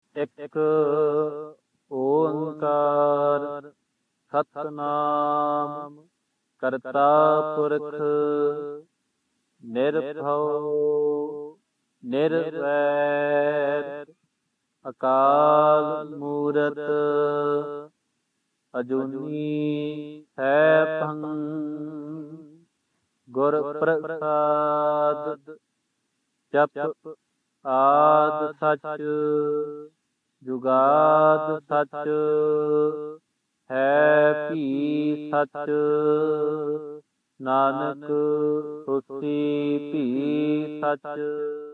ਇੱਕ ਓੰਕਾਰ ਸਤਿਨਾਮ ਕਰਤਾ ਪੁਰਖ ਨਿਰਭਉ ਨਿਰਵੈਰ ਅਕਾਲ ਮੂਰਤ ਅਜੂਨੀ ਸੈਭੰ ਗੁਰ ਪ੍ਰਸਾਦ ਜਪ ਆਦਿ ਸਚ ਜੁਗਾਦ ਸਚ ਹੈ ਭੀ ਸਚ ਨਾਨਕ ਹੋਸੀ ਭੀ ਸਚ।